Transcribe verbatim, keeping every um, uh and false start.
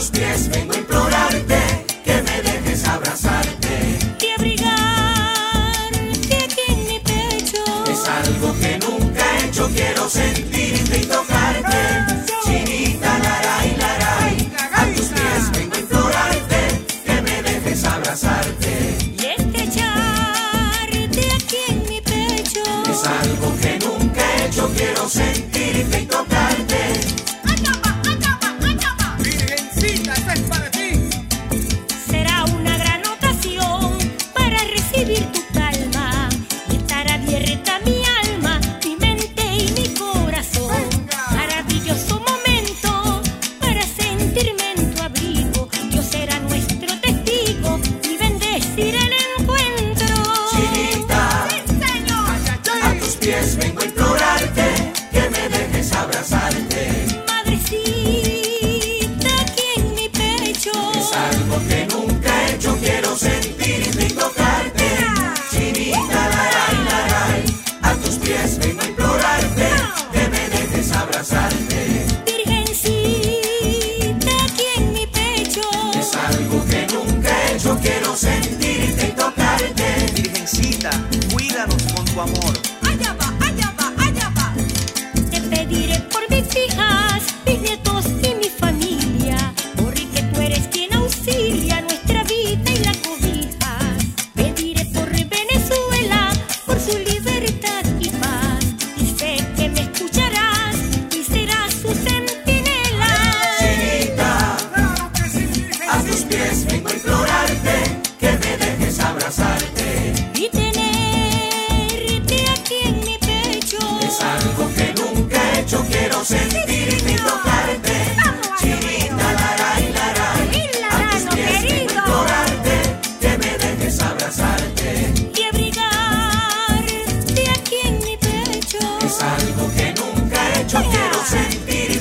tus pies vengo a implorarte que me dejes abrazarte y abrigarte aquí en mi pecho. Es algo que nunca he hecho, quiero sentirte y tocarte. Chinita, laray, laray, a tus pies vengo a implorarte que me dejes abrazarte Y estrecharte aquí en mi pecho. Es algo que nunca he hecho, quiero sentirte y tocarte. Virgencita, esta es para ti. Será una gran ocasión para recibir tu calma y estar abierta mi alma, mi mente y mi corazón. Maravilloso momento para sentirme en tu abrigo. Dios será nuestro testigo y bendecir el encuentro. Chinita, ¡Sí, señor! a tus pies vengo a implorarte que me dejes abrazarte. Madrecita aquí en mi pecho. Es algo que nunca he hecho, quiero sentirte y tocarte. Chinita, laray, laray, a tus pies vengo a implorarte que me dejes abrazarte. Virgencita aquí en mi pecho. Es algo que nunca he hecho, quiero sentirte y tocarte. Virgencita, cuídanos con tu amor. Allá va, allá va, allá va. Te pediré por mis hijas, mis nietos y mi familia, porque tú eres quien auxilia nuestra vida y la cobija. Pediré por Venezuela, por su libertad y paz, y sé que me escucharás y serás su centinela. Chinita, Claro que sí, virgencita. a tus pies vengo a implorarte que me dejes abrazarte. Y tenerte aquí en mi pecho. Es algo que nunca he hecho, quiero sentirte y tocarte. Chinita, laray, laray, a tus pies vengo a implorarte que me dejes abrazarte. Y abrigarte aquí en mi pecho. Es algo que nunca he hecho, quiero sentir